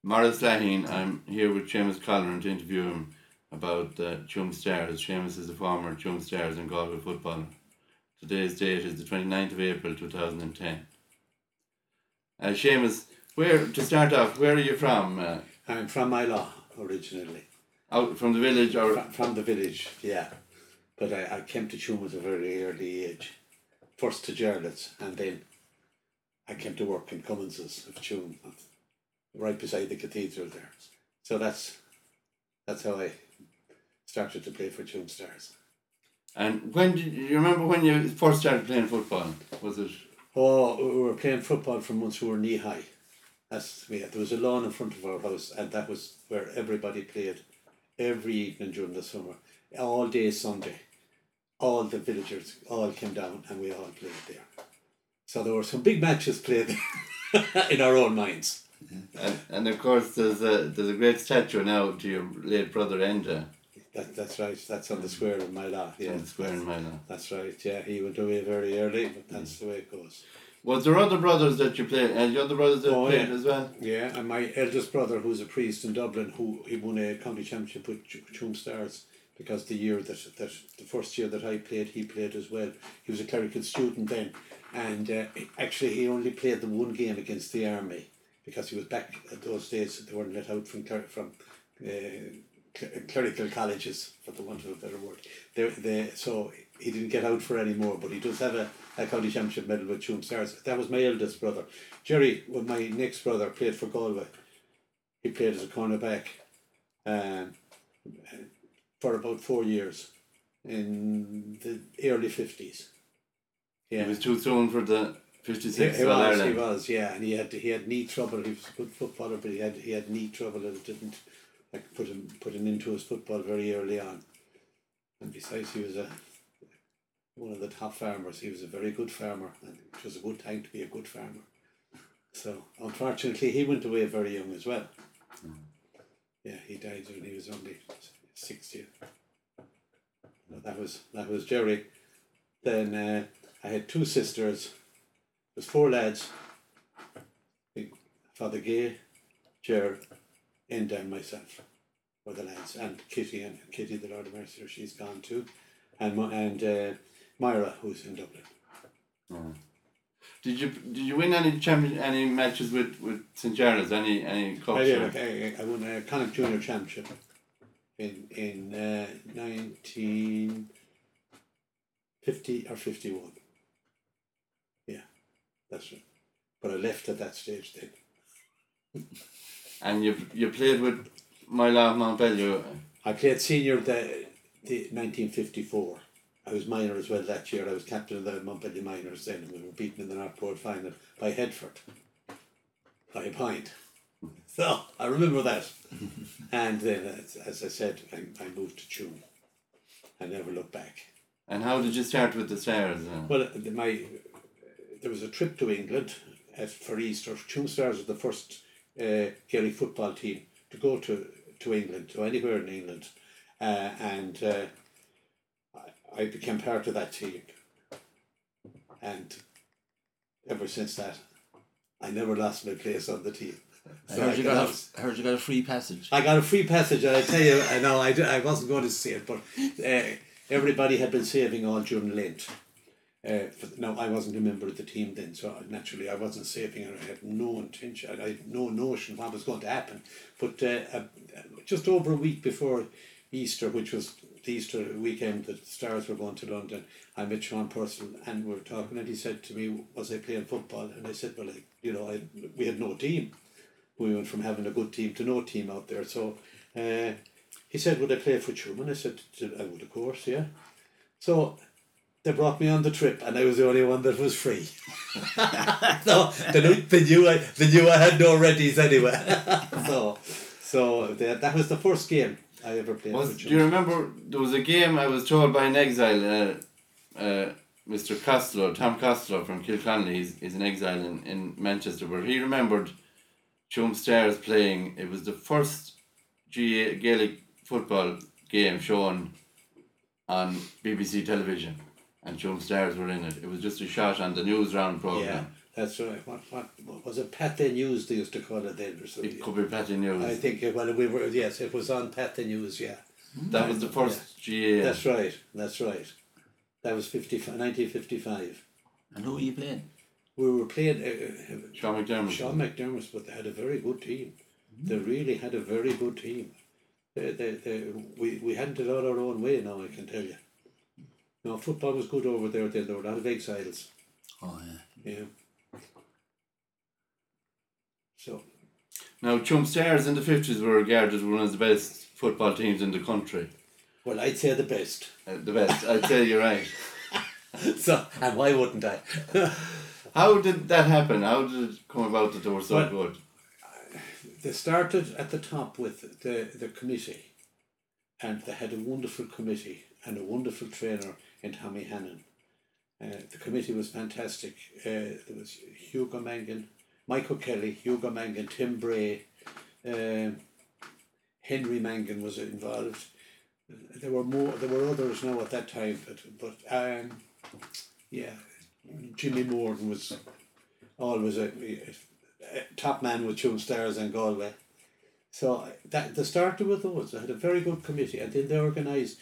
Maurice Lahine. I'm here with Seamus Colleran to interview him about Tuam Stars. Seamus is a former Tuam Stars and Galway footballer. Today's date is the 29th of April 2010. Seamus, to start off, where are you from? I'm from Islay originally. Out from the village or? From the village, yeah. But I came to Tuam at a very early age. First to Jarlath's, and then I came to work in Cummins's of Tuam, right beside the cathedral there. So that's how I started to play for Tuam Stars. And when did you remember when you first started playing football? Was it? Oh, we were playing football from once we were knee high. There was a lawn in front of our house, and that was where everybody played every evening during the summer, all day Sunday. All the villagers all came down, and we all played there. So there were some big matches played in our own minds. And of course, there's a great statue now to your late brother Enda. That's right. That's on the square in Mila. Yeah, on the square in Mila. That's right. Yeah, he went away very early, but that's the way it goes. Was there other brothers that you played? And the other brothers that played as well? Yeah, and my eldest brother, who's a priest in Dublin, he won a county championship with Tuam Stars, because the first year that I played, he played as well. He was a clerical student then, and actually he only played the one game against the army, because he was back at those days. They weren't let out from clerical colleges, for the want of a better word. So he didn't get out for any more, but he does have a county championship medal with Tuam Stars. That was my eldest brother. Jerry, my next brother, played for Galway. He played as a cornerback for about 4 years in the early 50s. Yeah. He was too soon for the 56. He was, yeah, and he had knee trouble. He was a good footballer, but he had knee trouble, and it didn't put him into his football very early on. And besides, he was one of the top farmers. He was a very good farmer, and it was a good time to be a good farmer. So unfortunately, he went away very young as well. Yeah, he died when he was only 60. That was Jerry. Then I had two sisters. There's 4 lads. Father Gay, Ger, Enda, and myself were the lads, and Kitty, the Lord of Mercy, she's gone too, and Myra, who's in Dublin. Oh. Did you win any matches with St. Jarlath's? Any cups? I did. I won a Connacht Junior Championship in 1950 or 51. Yeah, that's right. But I left at that stage then. And you played with Mila Montpellier? I played senior the 1954. I was minor as well that year. I was captain of the Montpellier Minors then, and we were beaten in the North Board final by Headford by a point. So I remember that. And then, as I said, I moved to Tuam. I never looked back. And how did you start with the Stars? Well, there was a trip to England for Easter. Tuam Stars was the first Gaelic football team to go to England, to anywhere in England, and I became part of that team, and ever since that, I never lost my place on the team. So I heard you got a free passage. I got a free passage, and I tell you, I know I wasn't going to say it, but everybody had been saving all during Lent. No, I wasn't a member of the team then, so naturally I wasn't saving, and I had no intention, I had no notion what was going to happen. But just over a week before Easter, which was the Easter weekend, the Stars were going to London, I met Sean Purcell, and we were talking, and he said to me, was I playing football? And I said, well, we had no team. We went from having a good team to no team out there. So he said, would I play for Tuam? And I said, I would, of course, yeah. So they brought me on the trip, and I was the only one that was free. So they knew I had no readies anyway. so that was the first game I ever played. Do you remember there was a game I was told by an exile, Mr. Costello, Tom Costello from Kilconnelly, he's an exile in Manchester, where he remembered Tuam Stars playing. It was the first Gaelic football game shown on BBC television, and Tuam Stars were in it. It was just a shot on the news round programme. That's right. What was it? Pat the News they used to call it then or something. It could be Patty News. I think we were, yes, it was on Pat the News, yeah. That was the first GA. That's right. That was 1955. And who were you playing? We were playing Sean McDermott. Sean McDermott, but they had a very good team. They really had a very good team. We hadn't it all our own way now, I can tell you. No, football was good over there then. There were a lot of exiles. Oh, yeah. Yeah. So, Now, Chum Stars in the 50s were regarded as one of the best football teams in the country. well, I'd say the best. The best. I'd say you're right. So, and why wouldn't I? How did that happen? How did it come about that they were so Well, good? They started at the top with the committee, and they had a wonderful committee and a wonderful trainer in Tommy Hannon. The committee was fantastic. There was Hugo Mangan, Michael Kelly, Hugo Mangan, Tim Bray, Henry Mangan was involved. There were more. There were others now at that time, but yeah, Jimmy Morgan was always a top man with Chum Stars and Galway. So that they started with those. They had a very good committee, and then they organised.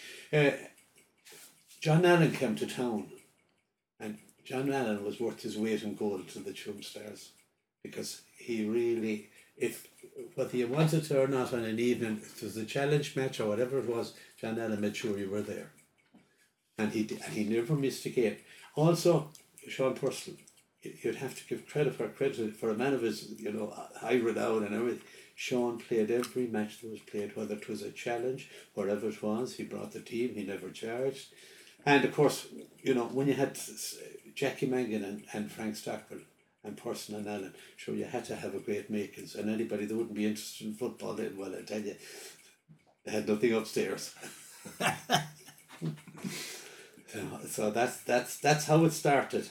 John Allen came to town, and John Allen was worth his weight in gold to the Chum Stars, because he really, if whether you wanted to or not on an evening, if it was a challenge match or whatever it was, John Allen made sure you were there, and he never missed a game. Also, Sean Purcell, you'd have to give credit for a man of his, high renown and everything. Sean played every match that was played, whether it was a challenge, wherever it was. He brought the team. He never charged. And of course, when you had Jackie Mangan and Frank Stockwell and Purcell and Allen, sure, you had to have a great makings. And anybody that wouldn't be interested in football then, well, I tell you, they had nothing upstairs. So that's how it started.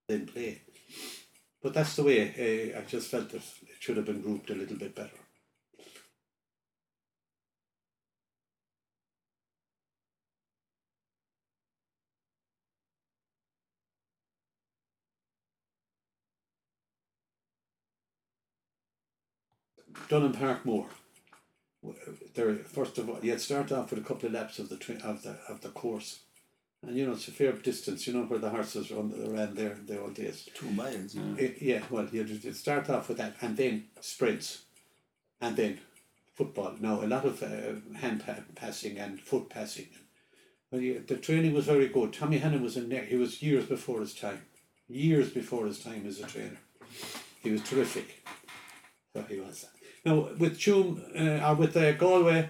then play. But that's the way. I just felt that it should have been grouped a little bit better. Dunham Park Moor. There, first of all, you'd start off with a couple of laps of the course, and it's a fair distance. Where the horses ran there in the old days. 2 miles. Yeah, well, you'd start off with that, and then sprints, and then football. Now a lot of hand passing and foot passing. Well, the training was very good. Tommy Hannon was in there. He was years before his time. Years before his time as a trainer. He was terrific. So he was. Now with Tuam, or with Galway,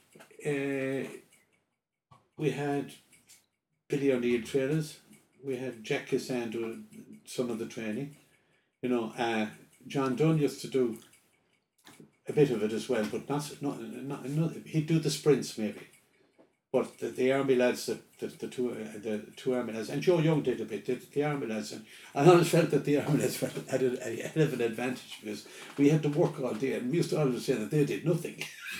we had Billy O'Neill trainers. We had Jack Kissan doing some of the training. John Dunn used to do a bit of it as well, but not he'd do the sprints maybe. But the army lads, the two army lads, and Joe Young did a bit. The army lads, and I always felt that the army lads had a hell of an advantage because we had to work all day, and we used to always say that they did nothing.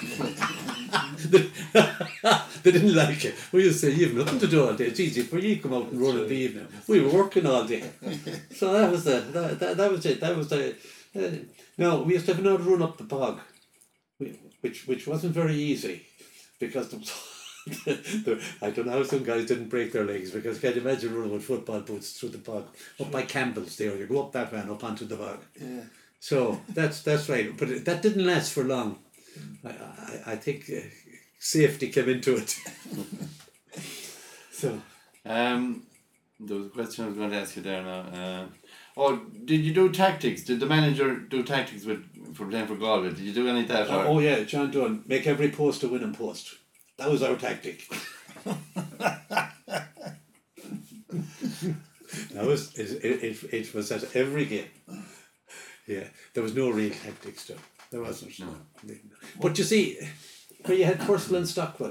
They didn't like it. We used to say, "You have nothing to do all day. It's easy for you to come out and run in the evening." We were working all day, so that was it. That was the. No, we used to have another run up the bog, which wasn't very easy, because I don't know how some guys didn't break their legs, because can you imagine running with football boots through the bog up by Campbell's there? You go up that van up onto the bog. Yeah. So that's right, but that didn't last for long. I think safety came into it. So. There was a question I was going to ask you there now. Did you do tactics? Did the manager do tactics for playing for Galway? Did you do any of that? Oh yeah, John Dunn, make every post a winning post. That was our tactic. It was at every game. Yeah, there was no real tactics though. There wasn't. No. But you see, where you had Purcell and Stockwell,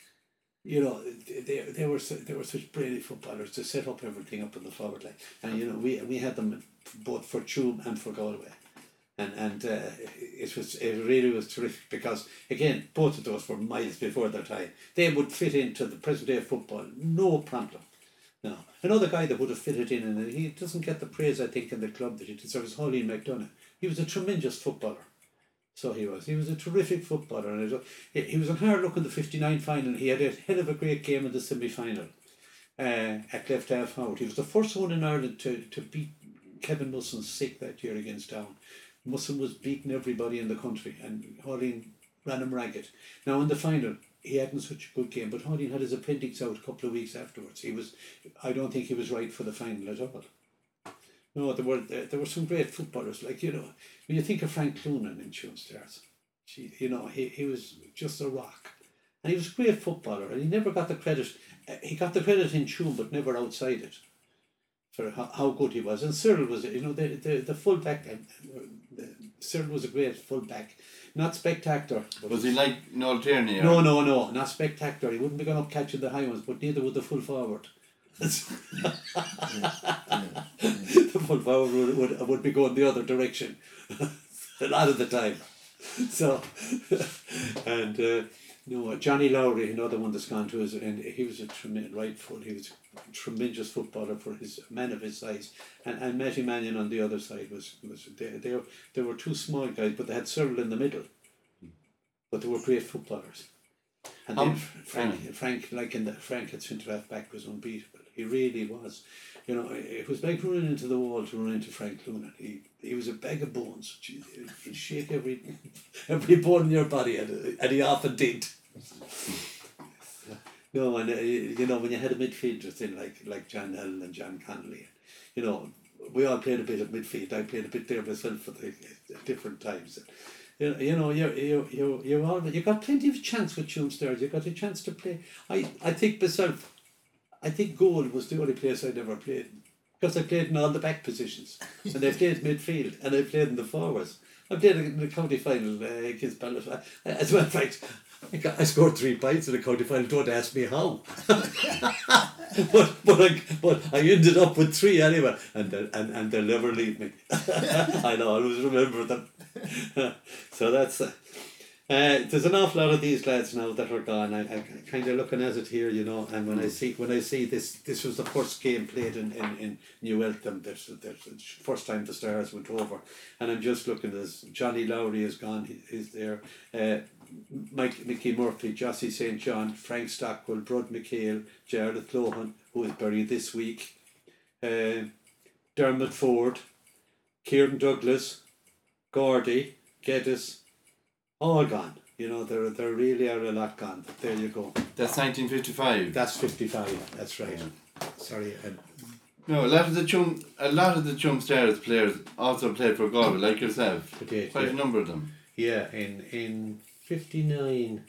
they were such brilliant footballers to set up everything up in the forward line, and we had them both for Tuam and for Galway, and it really was terrific, because again both of those were miles before their time. They would fit into the present day of football, no problem. No, another guy that would have fitted in, and he doesn't get the praise I think in the club that he deserves, Holly McDonough. He was a tremendous footballer. So he was a terrific footballer, and he was on hard luck in the 59 final. He had a hell of a great game in the semi-final at Left Half Howard. He was the first one in Ireland to beat Kevin Musson sick that year against Down. Musson was beating everybody in the country, and Hawley ran him ragged. Now in the final, he hadn't such a good game, but Hawley had his appendix out a couple of weeks afterwards. I don't think he was right for the final at all. No, there were some great footballers, like, when you think of Frank Cloonan in Tuam Stars, he was just a rock. And he was a great footballer, and he never got the credit. He got the credit in Tuam, but never outside it, for how good he was. And Cyril was, the full-back, Cyril was a great full-back. Not spectacular. Was he like Noel Tierney? No, not spectacular. He wouldn't be going up catching the high ones, but neither would the full forward. The full forward would be going the other direction a lot of the time. So, and Johnny Lowry, another one that's gone to his, and he was a tremendous right foot. He was a tremendous footballer for his man of his size. And Matty Mannion on the other side was they were two small guys, but they had Cyril in the middle. But they were great footballers. And then Frank at centre half back was unbeatable. He really was. It was like running into the wall to run into Frank Cloonan. He was a bag of bones. He'd shake every bone in your body, and he often did. No, and when you had a midfielder thing like John Allen and John Connolly, we all played a bit of midfield. I played a bit there myself at different times. You got plenty of chance with Tuam Stars. You got a chance to play. I think myself, I think goal was the only place I never played, because I played in all the back positions, and I played midfield, and I played in the forwards. I played in the county final against Ballyf. As a matter of fact, I scored 3 points in the county final. Don't ask me how. but I ended up with 3 anyway, and they'll never leave me. I'll always remember them. So that's. There's an awful lot of these lads now that are gone. I'm kind of looking at it here, you know, and when I see this was the first game played in New Eltham. That's the first time the Stars went over, and I'm just looking as Johnny Lowry is gone. He's there. Mickey Murphy, Jossie St. John, Frank Stockwell, Brud McHale, Gerald Lohan, who is buried this week, Dermot Ford, Kieran Douglas, Gordy, Geddes, all gone. You know, there really are a lot gone. But there you go. That's 1955. That's 55. That's right. Yeah. Sorry. No, a lot of the Chum Stars players also played for Galway, like yourself. Quite a number of them. Yeah, in 59,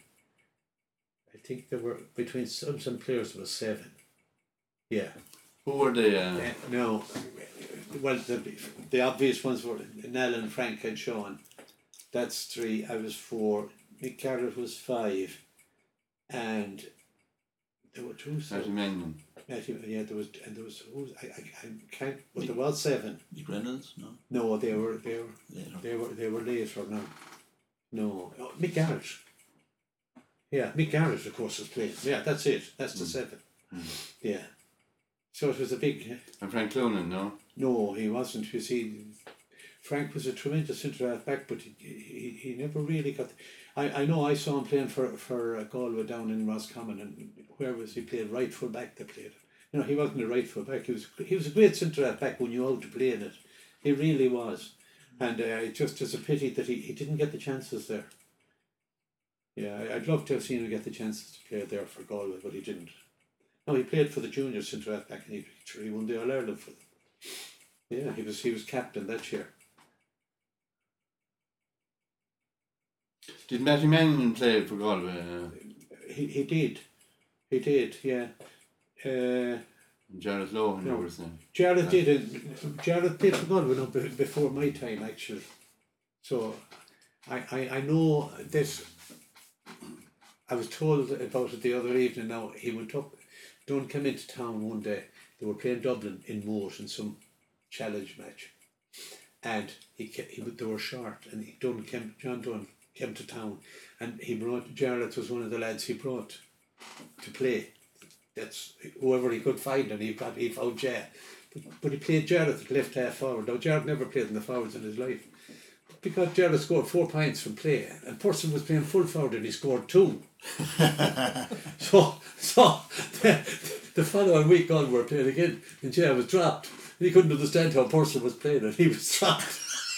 I think there were between some players there was 7. Yeah. Who were they? No, well the obvious ones were Nell and Frank and Sean. That's 3. I was 4. Mick Garrett was 5, and there were 2. Matthew Mannion. Yeah, there was I can't. But there was 7. Nick Reynolds, no. No, they were later now. No, Mick Garrett. Yeah, Mick Garrett, of course, was playing. Yeah, that's it. That's the 7. Yeah. So it was a big. And Frank Cloonan, no? No, he wasn't. You see, Frank was a tremendous centre-half back, but he never really got. I know I saw him playing for Galway down in Roscommon, and where was he played? Right full back they played. You know, he wasn't a right full back. He was a great centre-half back when you out to play in it. He really was. And it just is a pity that he didn't get the chances there. Yeah, I'd love to have seen him get the chances to play there for Galway, but he didn't. No, he played for the junior centre-half back, and he won the All-Ireland for them. Yeah, he was captain that year. Did Matty Mannion play for Galway? He did, yeah. Jared Lohan, you were saying. Jared did. Jared played for Galway before my time, actually. So I know this. I was told about it the other evening. Now he went up. Dunn came into town one day. They were playing Dublin in Moat in some challenge match, and they were short. And John Dunn came to town, and he brought Jarlath was one of the lads he brought to play. That's whoever he could find, and he found Jar. But he played Jarlath at left half forward. Now Jarlath never played in the forwards in his life, because Jarlath scored 4 points from play, and Purcell was playing full forward and he scored 2. so the following week on we were playing again, and Jar was dropped, and he couldn't understand how Purcell was playing, and he was dropped.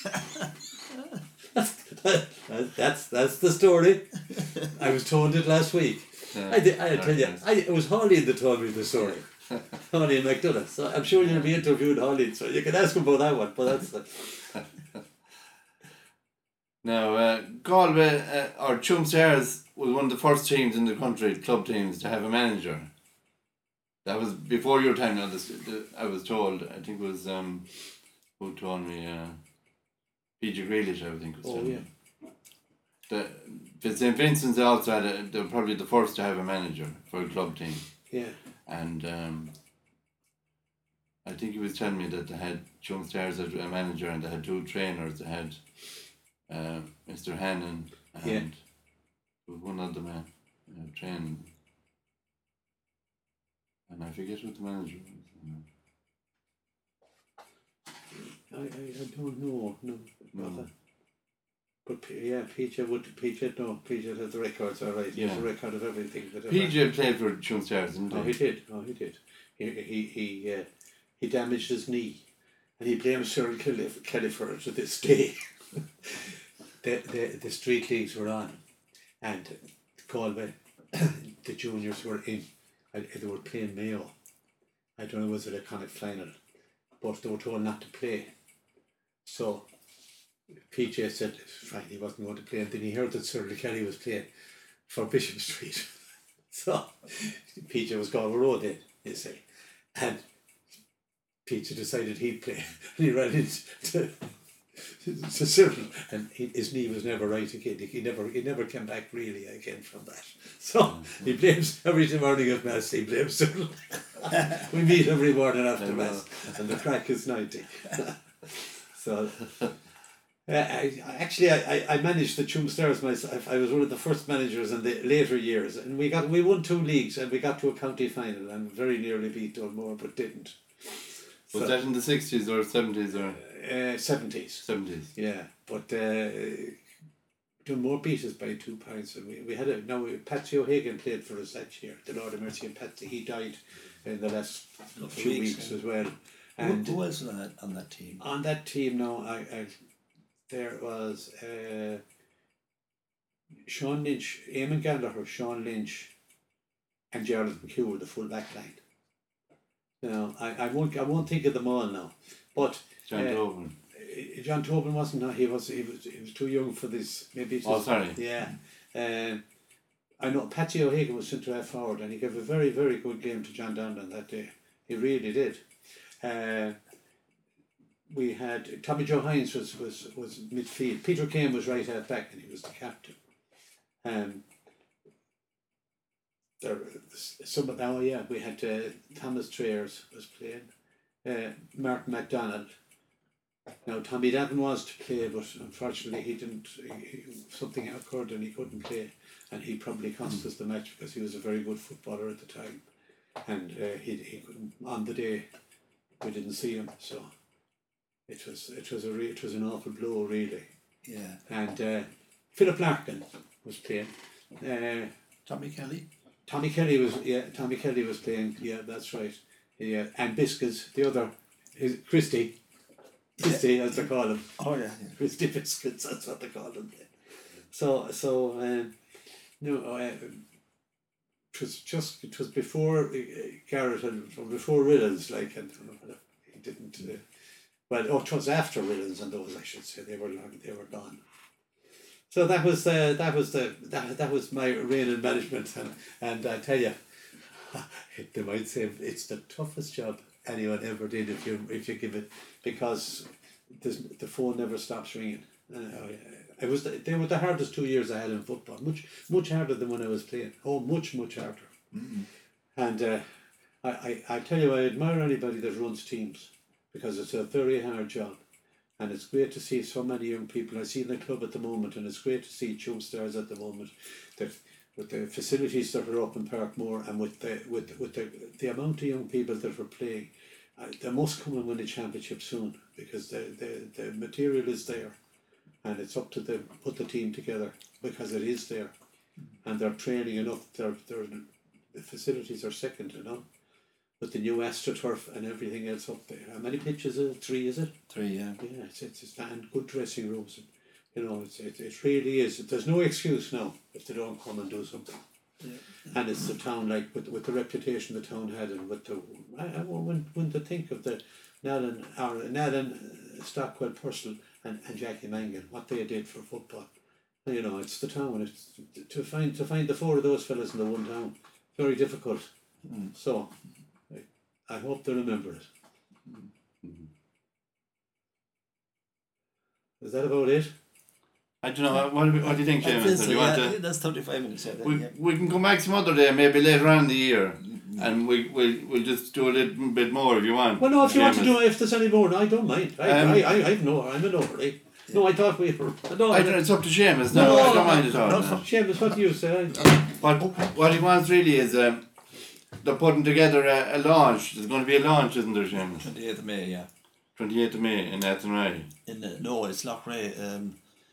That's the story. I was told it last week. I tell you, it was Holly that told me the story. Holly and McDonough. So I'm sure you'll be interviewing Holly, so you can ask him about that one. But that's Now, Galway or Chum Stars was one of the first teams in the country, club teams, to have a manager. That was before your time. Now, I was told. I think it was who told me. PG Grealish, I think was telling me. The St. Vincent's also they were probably the first to have a manager for a club team. Yeah. And I think he was telling me that they had Chum Stars had a manager and they had 2 trainers. They had Mr. Hannon and one other man training. And I forget what the manager was. I don't know. No. But PJ had the records, all right. He has a record of everything. PJ played for Chum Stars, didn't he? He did. He damaged his knee, and he blames Cyril Kelly for it to this day. The street leagues were on, and Galway, the juniors were in. They were playing Mayo. I don't know, was it a Connacht final, but they were told not to play. So PJ said fine, he wasn't going to play, and then he heard that Cyril Kelly was playing for Bishop Street. So PJ was Galway Road then, you see. And PJ decided he'd play. And he ran into So Cyril, and his knee was never right again. He never came back really again from that. So he blames every morning of mass. He blames Cyril. We meet every morning after mass, and the crack is 90. So. I managed the Tuam Stars myself. I was one of the first managers in the later years, and we won 2 leagues, and we got to a county final, and very nearly beat Dolmore, but didn't. Was that in the 60s or 70s or? 70s. 70s. Yeah, but Dolmore beat us by 2 points, and we had Patsy O'Hagan played for us that year. The Lord of Mercy and Patsy, he died in the last few weeks as well. And who else on that team? On that team, there was Sean Lynch, Eamon Gallagher, Sean Lynch, and Gerald McHugh were the full back line. Now I won't think of them all now, but John Tobin. John Tobin wasn't. He was too young for this. Maybe. Sorry. Yeah. I know Patsy O'Hagan was centre half forward, and he gave a very, very good game to John Donlan that day. He really did. We had Tommy Joe Hines was midfield. Peter Kane was right half back, and he was the captain. We had Thomas Trayers was playing. Martin MacDonald. Now Tommy Davin was to play, but unfortunately he didn't. Something occurred and he couldn't play, and he probably cost us the match because he was a very good footballer at the time, and he couldn't, on the day we didn't see him, so it was an awful blow really. Yeah. And Philip Larkin was playing. Tommy Kelly. Tommy Kelly was playing. Yeah, that's right. Yeah, and Biscuits, the other, Christy, as they call him. Oh yeah. Christy Biscuits, that's what they call him. It was before Garrett and before Riddens, like, and he didn't. It was after Riddens and those, I should say. They were gone. So that was my reign in management, and I tell you, they might say it's the toughest job anyone ever did if you give it, because the phone never stops ringing. They were the hardest 2 years I had in football, much harder than when I was playing. Oh, much harder. Mm-hmm. And I tell you, I admire anybody that runs teams, because it's a very hard job. And it's great to see so many young people. I see in the club at the moment, and it's great to see Tuam Stars at the moment, that with the facilities that are up in Parkmore, and with the amount of young people that are playing, they must come and win a championship soon, because the material is there, and it's up to them to put the team together, because it is there, and they're training enough. The facilities are second, with the new AstroTurf and everything else up there. How many pitches is it? 3, is it? 3, yeah. Yeah, it's and good dressing rooms. It really is. There's no excuse now if they don't come and do something. Yeah. And it's the town, like with the reputation the town had, and with the when to think of the Nadan, Stockwell, Purcell, and Jackie Mangan, what they did for football. It's the town. It's to find the 4 of those fellas in the one town. Very difficult. So I hope they remember it. Is that about it? I don't know. What do you think, Seamus? Do you want to? That's 35 minutes. We can come back some other day, maybe later on in the year, and we'll just do a little bit more if you want. Well, no, if you want to do, if there's any more, I don't mind. I'm in no hurry. No, I thought we were. No, it's up to Seamus. No, I don't mind at all. Seamus, what do you say? What he wants really is they're putting together a launch. There's going to be a launch, isn't there, Seamus? 28th of May, yeah. 28th of May in Athenry. No, it's Loughrea.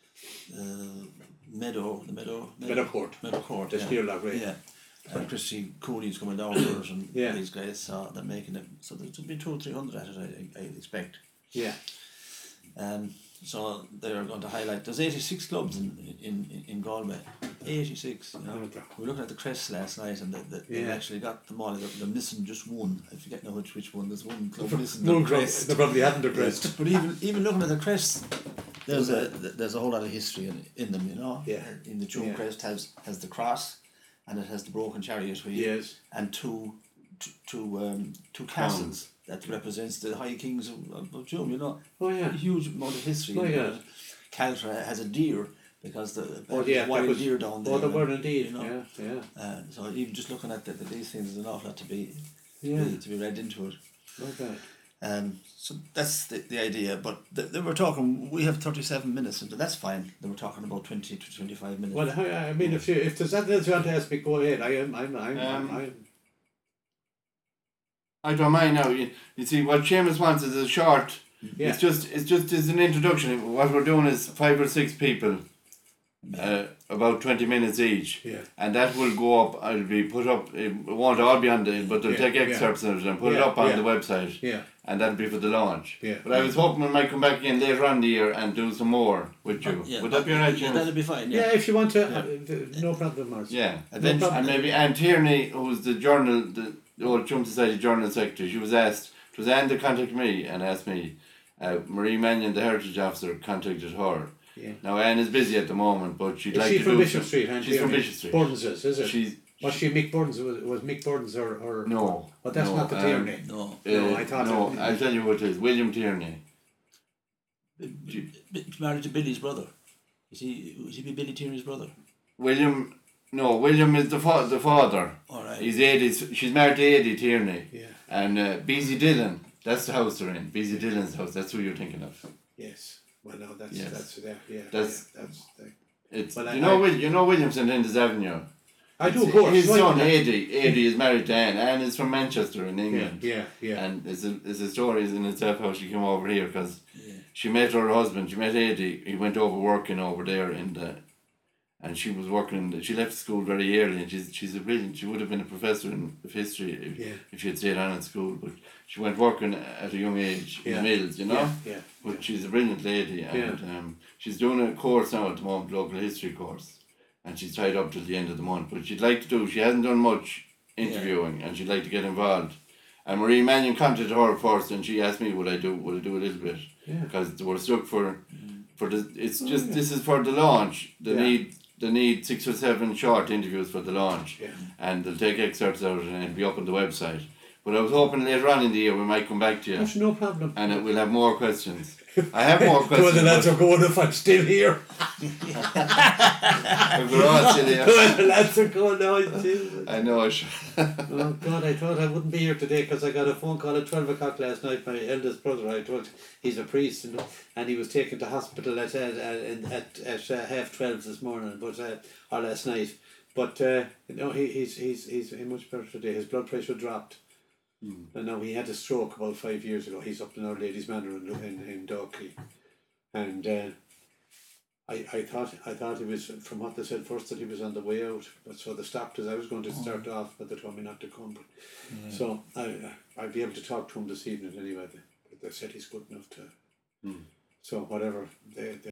Meadow Court. Just near Loughrea. Yeah. And Christy Cooley's coming down for it, and these guys, so they're making it. So there'll be 200 or 300 at it, I expect. Yeah. So they're going to highlight. There's 86 clubs in Galway. 86. We were looking at the crests last night, and they actually got them all. They're missing just one. I forget now which one. There's one club missing. No crest. They probably haven't a crest. But even looking at the crests, there's a whole lot of history in them. Yeah. In the Tuam crest has the cross, and it has the broken chariot wheel. Yes. And 2 two castles that represents the High Kings of Tuam, you know. Oh yeah. A huge amount of history. Oh, yeah. Caltra has a deer because the Oh yeah. wild deer down there. Oh, there were indeed. you know. Yeah. So even just looking at these things, there's an awful lot to be read into it. Okay. So that's the idea, but they were talking. We have 37 minutes, and that's fine. They were talking about 20 to 25 minutes. Well, I mean, if there's anything else you want to ask me, go ahead. I don't mind now. You see, what Seamus wants is a short. Yeah. It's just an introduction. What we're doing is 5 or 6 people, about 20 minutes each. Yeah. And that will go up. It'll be put up. It won't all be on the, but they'll take excerpts of it and put it up on the website. Yeah. And that'll be for the launch. Yeah. But I was hoping we might come back again later on in the year and do some more with you. Would that be alright, Seamus? That'll be fine. Yeah, if you want to, no problem, Mars. Yeah, No problem. and maybe Anne Tierney, who's the journal, the old Chum Society Journal Secretary, she was asked, it was Anne that contacted me and asked me, Marie Mannion, the Heritage Officer, contacted her. Yeah. Now Anne is busy at the moment, but she'd like to do... She's from Bishop Street, Anne She's from Tierney. Bishop Street. Burdens is it? Was she Mick Burdens? Was Mick Burdens or... No. But that's not the Tierney. No. No, I thought... No, I'll tell you what it is, William Tierney. Married to Billy's brother. Is he Billy Tierney's brother? William is the father. All right. He's 80, she's married to Eddie Tierney. Yeah. And Beezy Dillon, that's the house they're in. Beezy Dillon's house, that's who you're thinking of. Yes. Well, no, that's It's well, you know William St. Linda's Avenue. I do, of course. His son Eddie is married to Anne. Anne is from Manchester in England. Yeah. And it's a story in itself how she came over here because she met her husband. She met Eddie. He went over working over there and she was working. She left school very early, and she's a brilliant. She would have been a professor of history if she had stayed on at school, but she went working at a young age in the mills, you know. Yeah. But she's a brilliant lady, and she's doing a course now at the moment, local history course, and she's tied up till the end of the month. But she'd like to do. She hasn't done much interviewing, and she'd like to get involved. And Marie Mannion contacted her first, and she asked me would I do a little bit, because they were stuck for the. It's just this is for the launch. They need 6 or 7 short interviews for the launch, and they'll take excerpts out and it'll be up on the website. But I was hoping later on in the year we might come back to you. That's no problem. And we'll have more questions. I have more questions. Well, the lads are going if I'm still here. We're all still here. Well, the lads are going now. I know. Oh God, I thought I wouldn't be here today because I got a phone call at 12 o'clock last night. My eldest brother, I told he's a priest, and he was taken to hospital at 12:30 this morning, or last night. But he's much better today. His blood pressure dropped. And now he had a stroke about 5 years ago. He's up in Our Lady's Manor in Dalkey, and I thought he was, from what they said first, that he was on the way out. But so they stopped us. I was going to start off, but they told me not to come. But so I'll be able to talk to him this evening anyway. They said he's good enough to. So whatever they